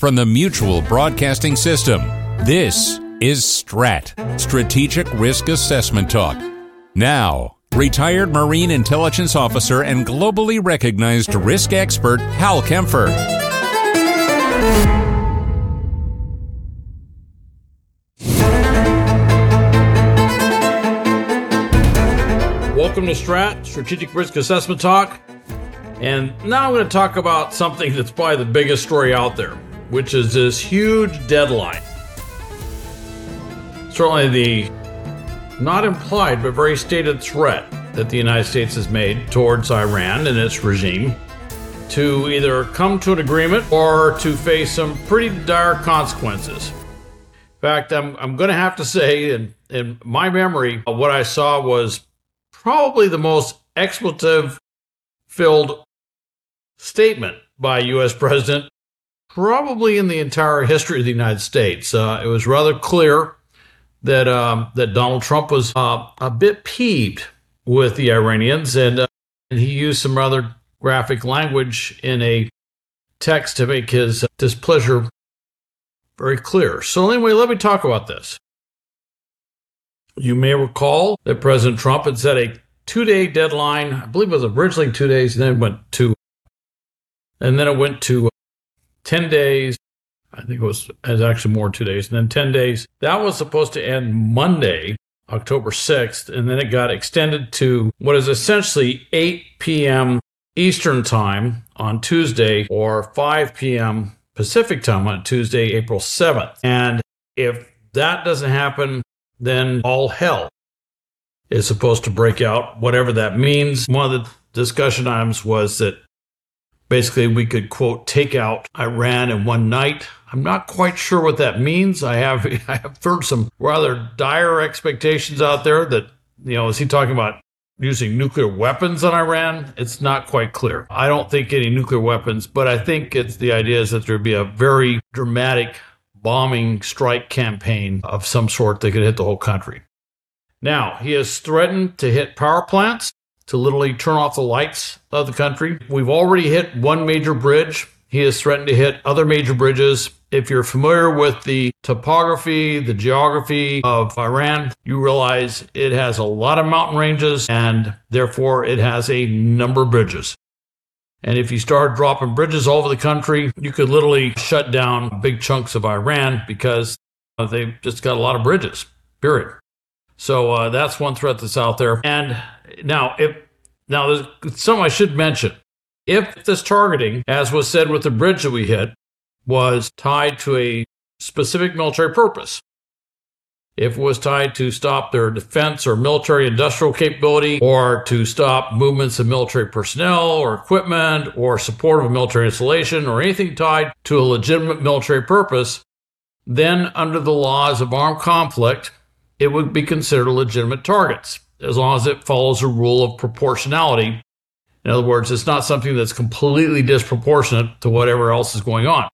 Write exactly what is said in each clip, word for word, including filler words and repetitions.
from the Mutual Broadcasting System. This is STRAT, Strategic Risk Assessment Talk. Now, retired Marine Intelligence Officer and globally recognized risk expert Hal Kempfer. Welcome to STRAT, Strategic Risk Assessment Talk. And now I'm going to talk about something that's probably the biggest story out there, which is this huge deadline. Certainly the not implied but very stated threat that the United States has made towards Iran and its regime to either come to an agreement or to face some pretty dire consequences. In fact, I'm, I'm going to have to say, in, in my memory, what I saw was probably the most expletive-filled statement by a U S president probably in the entire history of the United States. Uh, it was rather clear that um, that Donald Trump was uh, a bit peeved with the Iranians, and, uh, and he used some rather graphic language in a text to make his displeasure very clear. So anyway, let me talk about this. You may recall that President Trump had set a two-day deadline. I believe it was originally two days, and then it went to, and then it went to ten days. I think it was, it was actually more two days, and then ten days. That was supposed to end Monday, October sixth, and then it got extended to what is essentially eight p.m. Eastern Time on Tuesday, or five p.m. Pacific Time on Tuesday, April seventh. And if that doesn't happen, then all hell is supposed to break out, whatever that means. One of the discussion items was that basically we could, quote, take out Iran in one night. I'm not quite sure what that means. I have I have heard some rather dire expectations out there that, you know, is he talking about using nuclear weapons on Iran? It's not quite clear. I don't think any nuclear weapons, but I think it's the idea is that there'd be a very dramatic bombing strike campaign of some sort that could hit the whole country. Now, he has threatened to hit power plants, to literally turn off the lights of the country. We've already hit one major bridge. He has threatened to hit other major bridges. If you're familiar with the topography, the geography of Iran, you realize it has a lot of mountain ranges, and therefore it has a number of bridges. And if you start dropping bridges all over the country, you could literally shut down big chunks of Iran because they've just got a lot of bridges, period. So uh, that's one threat that's out there. And now, if now there's something I should mention. If this targeting, as was said with the bridge that we hit, was tied to a specific military purpose, if it was tied to stop their defense or military industrial capability, or to stop movements of military personnel or equipment, or support of a military installation, or anything tied to a legitimate military purpose, then under the laws of armed conflict, it would be considered legitimate targets, as long as it follows a rule of proportionality. In other words, it's not something that's completely disproportionate to whatever else is going on.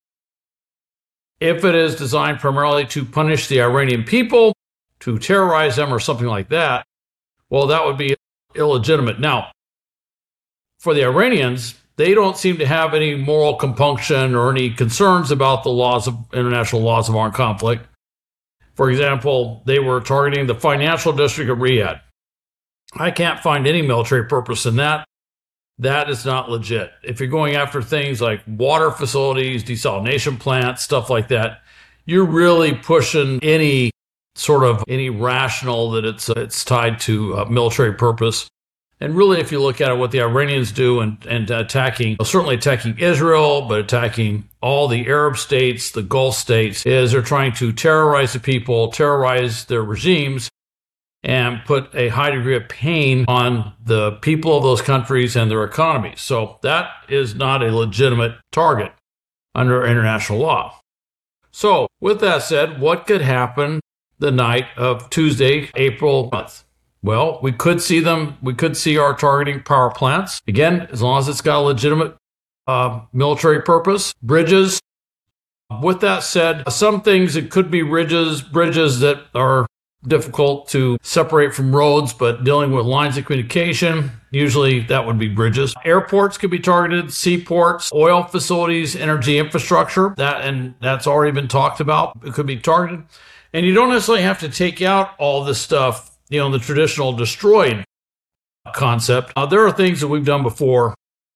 If it is designed primarily to punish the Iranian people, to terrorize them or something like that, well, that would be illegitimate. Now, for the Iranians, they don't seem to have any moral compunction or any concerns about the laws of international laws of armed conflict. For example, they were targeting the financial district of Riyadh. I can't find any military purpose in that. That is not legit. If you're going after things like water facilities, desalination plants, stuff like that, you're really pushing any sort of any rational that it's uh, it's tied to a military purpose. And really, if you look at it, what the Iranians do and, and attacking, well, certainly attacking Israel, but attacking all the Arab states, the Gulf states, is they're trying to terrorize the people, terrorize their regimes, and put a high degree of pain on the people of those countries and their economies. So that is not a legitimate target under international law. So with that said, what could happen the night of Tuesday, April month? Well, we could see them, we could see our targeting power plants. Again, as long as it's got a legitimate uh, military purpose. Bridges. With that said, some things, it could be bridges, bridges that are difficult to separate from roads, but dealing with lines of communication, usually that would be bridges. Airports could be targeted, seaports, oil facilities, energy infrastructure, that and that's already been talked about. It could be targeted. And you don't necessarily have to take out all this stuff, you know, the traditional destroyed concept. Uh, there are things that we've done before.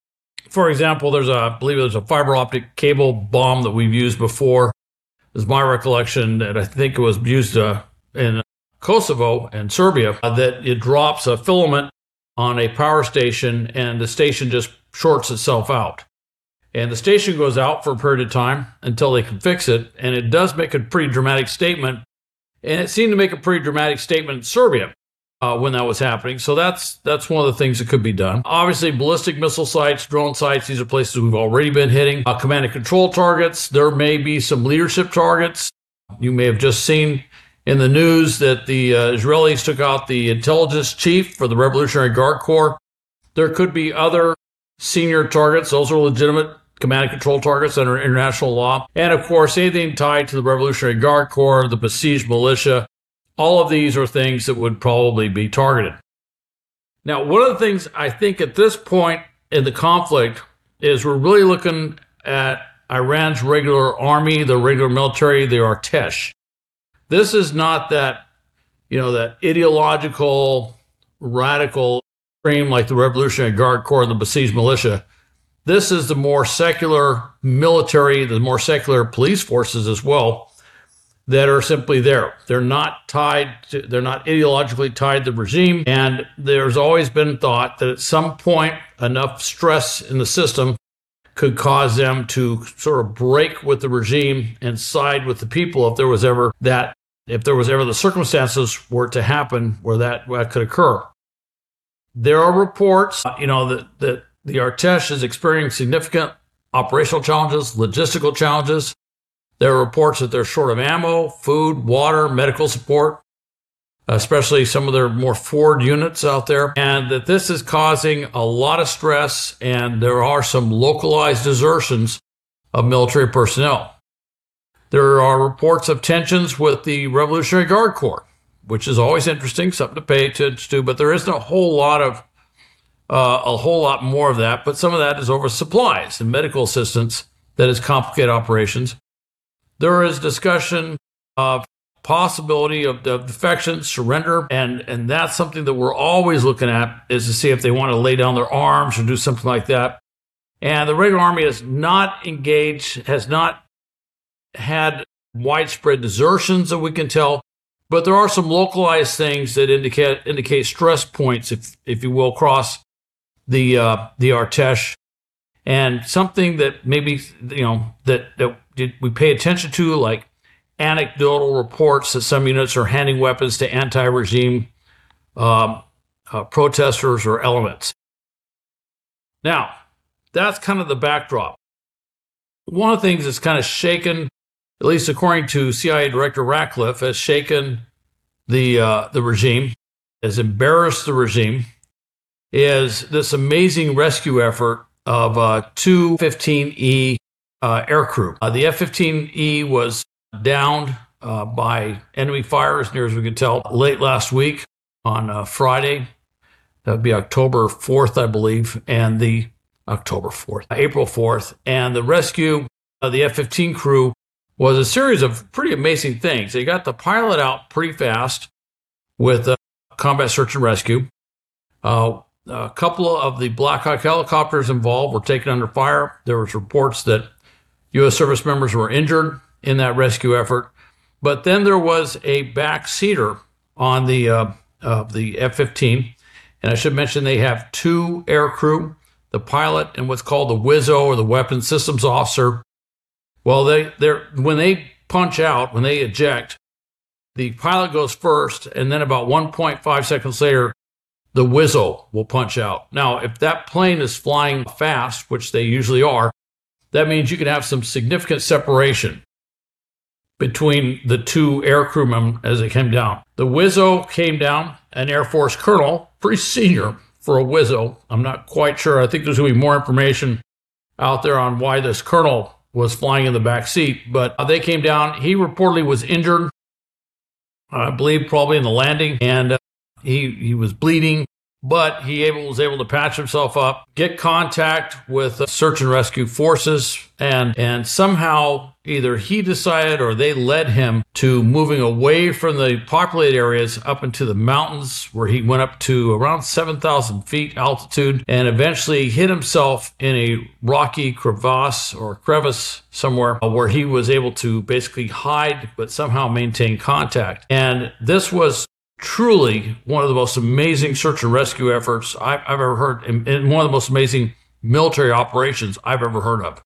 For example, there's a, I believe there's a fiber optic cable bomb that we've used before. Is my recollection that I think it was used uh, in Kosovo and Serbia, uh, that it drops a filament on a power station and the station just shorts itself out. And the station goes out for a period of time until they can fix it. And it does make a pretty dramatic statement. And it seemed to make a pretty dramatic statement in Serbia uh, when that was happening. So that's that's one of the things that could be done. Obviously, ballistic missile sites, drone sites, these are places we've already been hitting. Uh, command and control targets. There may be some leadership targets. You may have just seen in the news that the uh, Israelis took out the intelligence chief for the Revolutionary Guard Corps. There could be other senior targets. Those are legitimate command and control targets under international law. And of course, anything tied to the Revolutionary Guard Corps, the besieged militia, all of these are things that would probably be targeted. Now, one of the things I think at this point in the conflict is we're really looking at Iran's regular army, the regular military, the Artesh. This is not that, you know, that ideological, radical extreme like the Revolutionary Guard Corps and the besieged militia. This is the more secular military, the more secular police forces as well, that are simply there. They're not tied to, they're not ideologically tied to the regime. And there's always been thought that at some point, enough stress in the system could cause them to sort of break with the regime and side with the people if there was ever that, if there was ever the circumstances were to happen where that, that could occur. There are reports, you know, that, that the Artesh is experiencing significant operational challenges, logistical challenges. There are reports that they're short of ammo, food, water, medical support, especially some of their more forward units out there, and that this is causing a lot of stress, and there are some localized desertions of military personnel. There are reports of tensions with the Revolutionary Guard Corps, which is always interesting, something to pay attention to, but there isn't a whole lot of Uh, a whole lot more of that, but some of that is over supplies and medical assistance that has complicated operations. There is discussion of possibility of, of defection, surrender, and, and that's something that we're always looking at, is to see if they want to lay down their arms or do something like that. And the regular army has not engaged, has not had widespread desertions that we can tell, but there are some localized things that indicate indicate stress points, if if you will, cross the uh, the Artesh, and something that maybe, you know, that, that we pay attention to, like anecdotal reports that some units are handing weapons to anti-regime um, uh, protesters or elements. Now, that's kind of the backdrop. One of the things that's kind of shaken, at least according to C I A Director Ratcliffe, has shaken the uh, the regime, has embarrassed the regime, is this amazing rescue effort of uh, two F fifteen E uh, aircrew. Uh, the F fifteen E was downed uh, by enemy fire, as near as we can tell, late last week on uh, Friday. That would be October fourth, I believe, and the October fourth, April fourth. And the rescue of the F fifteen crew was a series of pretty amazing things. They got the pilot out pretty fast with uh, combat search and rescue. Uh, A couple of the Black Hawk helicopters involved were taken under fire. There was reports that U S service members were injured in that rescue effort. But then there was a backseater on the uh, uh, the F fifteen. And I should mention they have two air crew, the pilot and what's called the W I Z O, or the Weapons Systems Officer. Well, they they're when they punch out, when they eject, the pilot goes first, and then about one point five seconds later, the W I Z O will punch out. Now, if that plane is flying fast, which they usually are, that means you can have some significant separation between the two air crewmen as they came down. The W I Z O came down, an Air Force colonel, pretty senior for a W I Z O. I'm not quite sure. I think there's going to be more information out there on why this colonel was flying in the back seat, but they came down. He reportedly was injured. I believe probably in the landing, and uh, he he was bleeding, but he able, was able to patch himself up, get contact with uh, search and rescue forces, and and somehow either he decided or they led him to moving away from the populated areas up into the mountains, where he went up to around seven thousand feet altitude and eventually hit himself in a rocky crevasse or crevice somewhere where he was able to basically hide but somehow maintain contact. And this was truly one of the most amazing search and rescue efforts I've, I've ever heard, and, and one of the most amazing military operations I've ever heard of.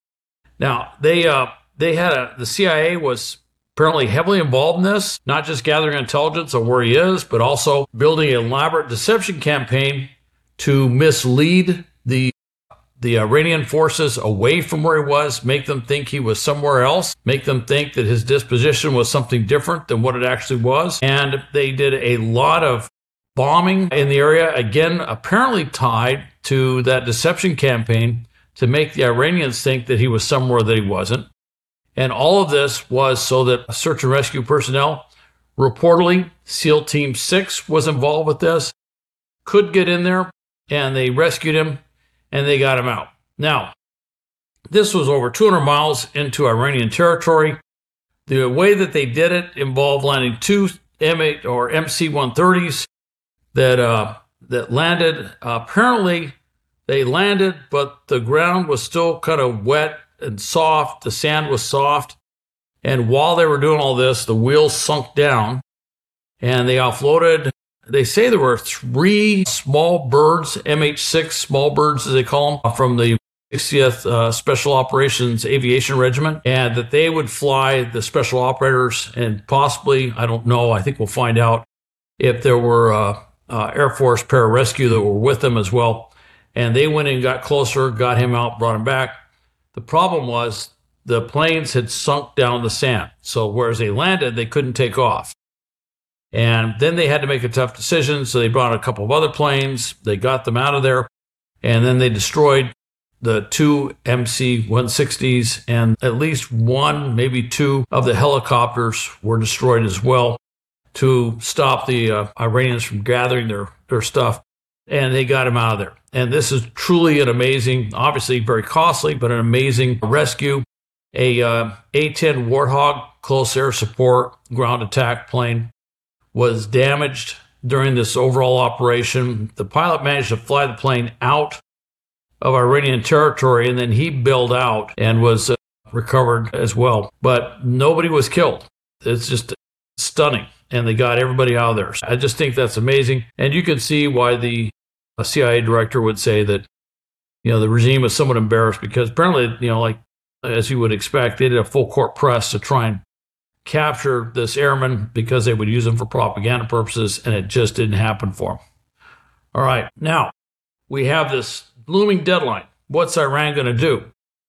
Now, they uh, they had a, the C I A was apparently heavily involved in this, not just gathering intelligence on where he is, but also building an elaborate deception campaign to mislead the the Iranian forces away from where he was, make them think he was somewhere else, make them think that his disposition was something different than what it actually was. And they did a lot of bombing in the area, again, apparently tied to that deception campaign to make the Iranians think that he was somewhere that he wasn't. And all of this was so that search and rescue personnel, reportedly SEAL Team six was involved with this, could get in there, and they rescued him, and they got him out. Now, this was over two hundred miles into Iranian territory. The way that they did it involved landing two M eight or M C one thirties that uh, that landed. Uh, apparently, they landed, but the ground was still kind of wet and soft. The sand was soft. And while they were doing all this, the wheels sunk down, and they offloaded. They say there were three small birds, M H six small birds, as they call them, from the sixtieth uh, Special Operations Aviation Regiment, and that they would fly the special operators, and possibly, I don't know, I think we'll find out if there were uh, uh, Air Force pararescue that were with them as well. And they went and got closer, got him out, brought him back. The problem was the planes had sunk down the sand. So whereas they landed, they couldn't take off. And then they had to make a tough decision, so they brought a couple of other planes. They got them out of there, and then they destroyed the two M C one sixties, and at least one, maybe two of the helicopters were destroyed as well to stop the uh, Iranians from gathering their, their stuff, and they got them out of there. And this is truly an amazing, obviously very costly, but an amazing rescue. A uh, A ten Warthog close air support ground attack plane was damaged during this overall operation. The pilot managed to fly the plane out of Iranian territory, and then he bailed out and was uh, recovered as well. But nobody was killed. It's just stunning, and they got everybody out of there. I just think that's amazing, and you can see why the a C I A director would say that, you know, the regime is somewhat embarrassed, because apparently, you know, like as you would expect, they did a full court press to try and capture this airman because they would use him for propaganda purposes, and it just didn't happen for him. All right, now we have this looming deadline. What's Iran going to do?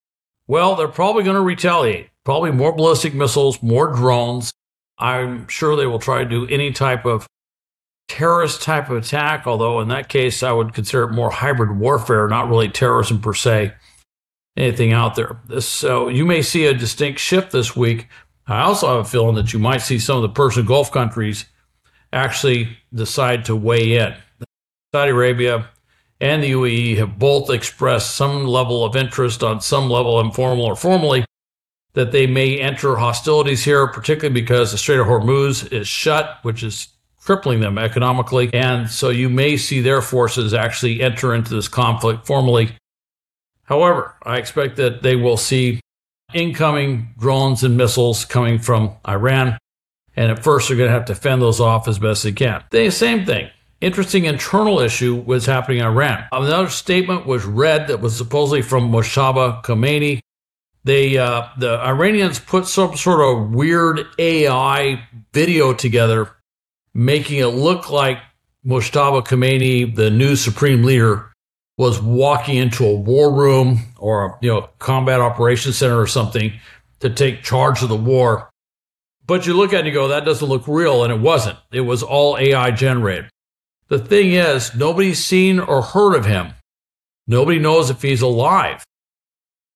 Well, they're probably going to retaliate. Probably more ballistic missiles, more drones. I'm sure they will try to do any type of terrorist type of attack, although in that case, I would consider it more hybrid warfare, not really terrorism per se, anything out there. This, so you may see a distinct shift this week. I also have a feeling that you might see some of the Persian Gulf countries actually decide to weigh in. Saudi Arabia and the U A E have both expressed some level of interest on some level, informal or formally, that they may enter hostilities here, particularly because the Strait of Hormuz is shut, which is crippling them economically. And so you may see their forces actually enter into this conflict formally. However, I expect that they will see incoming drones and missiles coming from Iran, and at first they're going to have to fend those off as best they can. The same thing. Interesting internal issue was happening in Iran. Another statement was read that was supposedly from Mojtaba Khomeini. They, uh, the Iranians put some sort of weird A I video together, making it look like Mojtaba Khomeini, the new supreme leader, was walking into a war room or a, you know, combat operations center or something to take charge of the war. But you look at it and you go, that doesn't look real, and it wasn't. It was all A I generated. The thing is, nobody's seen or heard of him. Nobody knows if he's alive.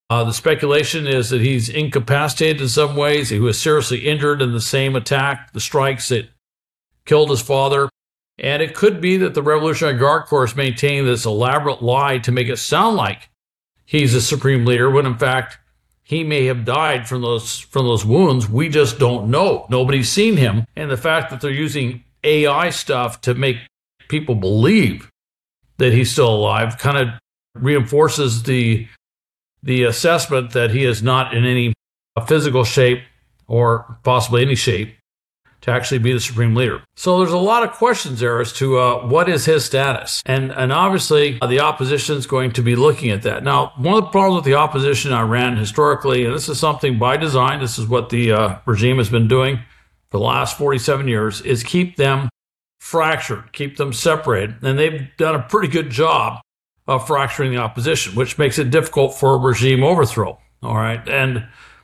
Uh, the speculation is that he's incapacitated in some ways. He was seriously injured in the same attack, the strikes that killed his father. And it could be that the Revolutionary Guard Corps is maintaining this elaborate lie to make it sound like he's the supreme leader, when in fact he may have died from those from those wounds. We just don't know. Nobody's seen him. And the fact that they're using A I stuff to make people believe that he's still alive kind of reinforces the the assessment that he is not in any physical shape, or possibly any shape, to actually be the supreme leader. So there's a lot of questions there as to uh, what is his status. And and obviously uh, the opposition is going to be looking at that. Now, one of the problems with the opposition in Iran historically, and this is something by design, this is what the uh, regime has been doing for the last forty-seven years, is keep them fractured, keep them separated. And they've done a pretty good job of fracturing the opposition, which makes it difficult for a regime overthrow. All right. And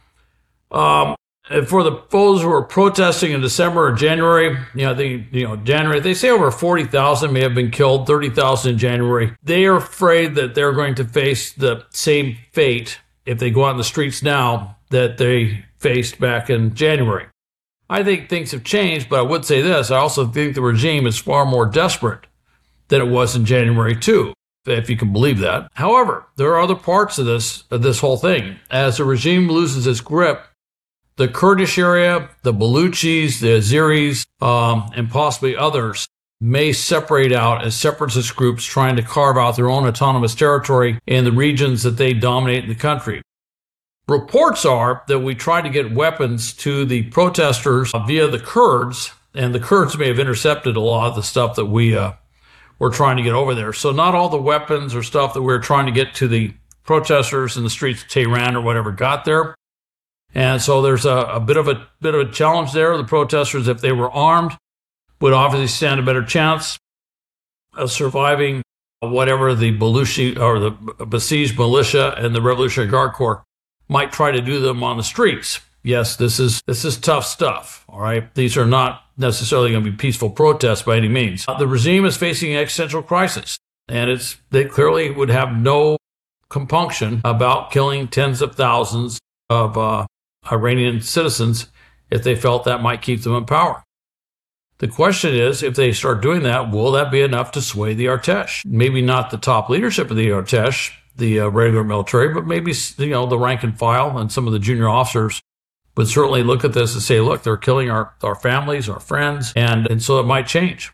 um, for the those who are protesting in December or January, you know, the you know January, they say over forty thousand may have been killed, thirty thousand in January. They are afraid that they're going to face the same fate if they go out in the streets now that they faced back in January. I think things have changed, but I would say this: I also think the regime is far more desperate than it was in January too, if you can believe that. However, there are other parts of this of this whole thing. As the regime loses its grip, the Kurdish area, the Baluchis, the Azeris, um, and possibly others may separate out as separatist groups trying to carve out their own autonomous territory in the regions that they dominate in the country. Reports are that we tried to get weapons to the protesters via the Kurds, and the Kurds may have intercepted a lot of the stuff that we uh, were trying to get over there. So not all the weapons or stuff that we were trying to get to the protesters in the streets of Tehran or whatever got there. And so there's a, a bit of a bit of a challenge there. The protesters, if they were armed, would obviously stand a better chance of surviving whatever the Baluchi or the besieged militia and the Revolutionary Guard Corps might try to do them on the streets. Yes, this is this is tough stuff. All right, these are not necessarily going to be peaceful protests by any means. The regime is facing an existential crisis, and it's they clearly would have no compunction about killing tens of thousands of uh, Iranian citizens if they felt that might keep them in power. The question is, if they start doing that, will that be enough to sway the Artesh? Maybe not the top leadership of the Artesh, the uh, regular military, but maybe, you know, the rank and file and some of the junior officers would certainly look at this and say, look, they're killing our, our families, our friends, and, and so it might change.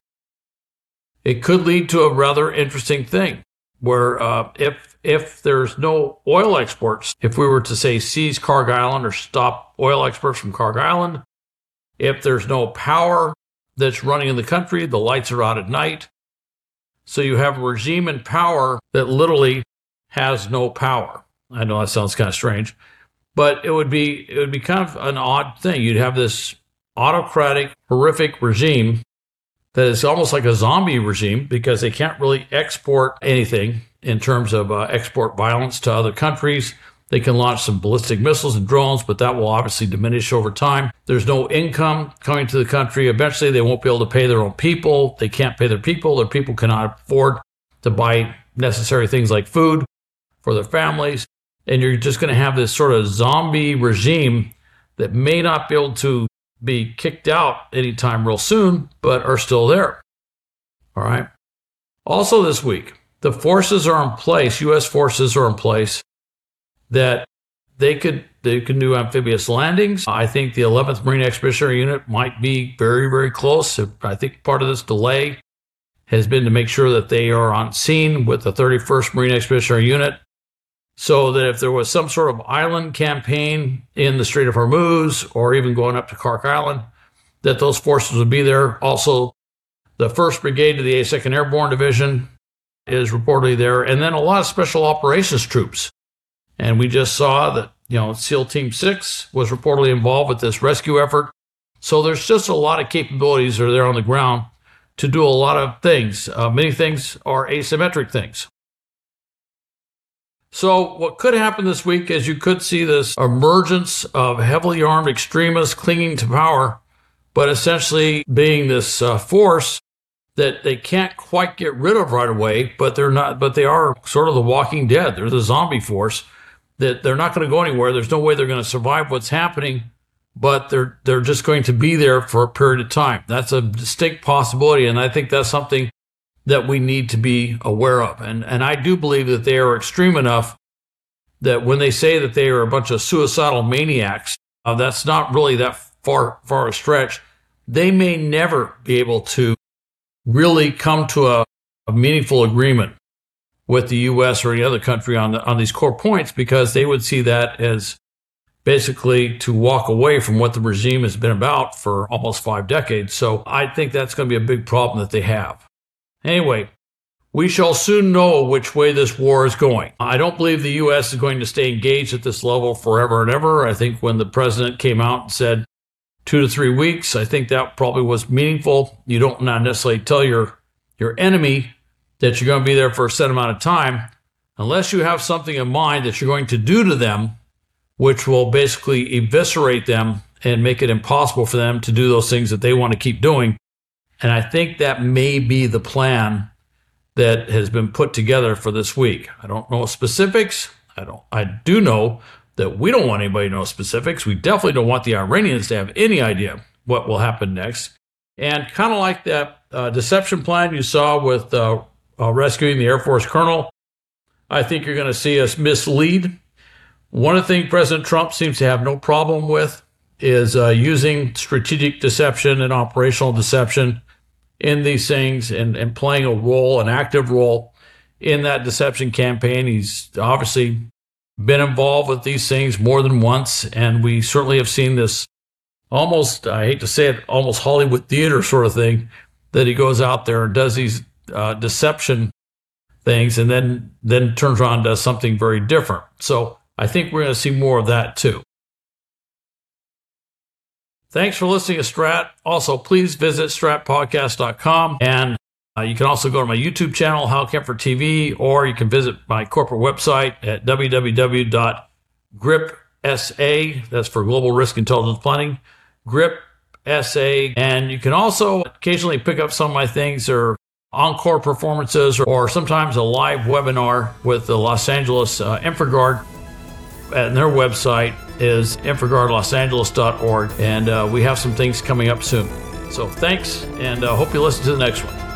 It could lead to a rather interesting thing where uh, if if there's no oil exports, if we were to say seize Kharg Island or stop oil exports from Kharg Island, if there's no power that's running in the country, the lights are out at night. So you have a regime in power that literally has no power. I know that sounds kind of strange, but it would be it would be kind of an odd thing. You'd have this autocratic, horrific regime that is almost like a zombie regime because they can't really export anything in terms of uh, export violence to other countries. They can launch some ballistic missiles and drones, but that will obviously diminish over time. There's no income coming to the country. Eventually, they won't be able to pay their own people. They can't pay their people. Their people cannot afford to buy necessary things like food for their families. And you're just going to have this sort of zombie regime that may not be able to be kicked out anytime real soon, but are still there. All right. Also this week, the forces are in place, U S forces are in place, that they could they can do amphibious landings. I think the eleventh Marine Expeditionary Unit might be very, very close. I think part of this delay has been to make sure that they are on scene with the thirty-first Marine Expeditionary Unit, so that if there was some sort of island campaign in the Strait of Hormuz or even going up to Khark Island, that those forces would be there. Also, the first Brigade of the eighty-second Airborne Division is reportedly there, and then a lot of special operations troops. And we just saw that, you know, SEAL Team six was reportedly involved with this rescue effort. So there's just a lot of capabilities that are there on the ground to do a lot of things. Uh, many things are asymmetric things. So what could happen this week is you could see this emergence of heavily armed extremists clinging to power, but essentially being this uh, force that they can't quite get rid of right away, but they're not, but they are sort of the Walking Dead. They're the zombie force. that they're not going to go anywhere. There's no way they're going to survive what's happening, but they're they're just going to be there for a period of time. That's a distinct possibility, and I think that's something that we need to be aware of. And and I do believe that they are extreme enough that when they say that they are a bunch of suicidal maniacs, uh, that's not really that far far a stretch. They may never be able to really come to a, a meaningful agreement with the U S or any other country on the, on these core points, because they would see that as basically to walk away from what the regime has been about for almost five decades. So I think that's going to be a big problem that they have. Anyway, we shall soon know which way this war is going. I don't believe the U S is going to stay engaged at this level forever and ever. I think when the president came out and said two to three weeks, I think that probably was meaningful. You don't not necessarily tell your, your enemy that you're going to be there for a set amount of time, unless you have something in mind that you're going to do to them, which will basically eviscerate them and make it impossible for them to do those things that they want to keep doing. And I think that may be the plan that has been put together for this week. I don't know specifics. I don't. I do know that we don't want anybody to know specifics. We definitely don't want the Iranians to have any idea what will happen next. And kind of like that uh, deception plan you saw with uh, Uh, rescuing the Air Force colonel, I think you're going to see us mislead. One of the things President Trump seems to have no problem with is uh, using strategic deception and operational deception in these things and, and playing a role, an active role in that deception campaign. He's obviously been involved with these things more than once, and we certainly have seen this almost, I hate to say it, almost Hollywood theater sort of thing, that he goes out there and does these Uh, deception things and then then turns around and does something very different. So I think we're going to see more of that too. Thanks for listening to Strat. Also, please visit strat podcast dot com, and uh, you can also go to my YouTube channel, Hal Kempfer T V, or you can visit my corporate website at w w w dot grip s a, that's for Global Risk Intelligence Planning, grip s a, and you can also occasionally pick up some of my things or encore performances, or, or sometimes a live webinar with the Los Angeles uh, InfraGard. And their website is infragard los angeles dot org, and uh, we have some things coming up soon. So thanks, and uh, hope you listen to the next one.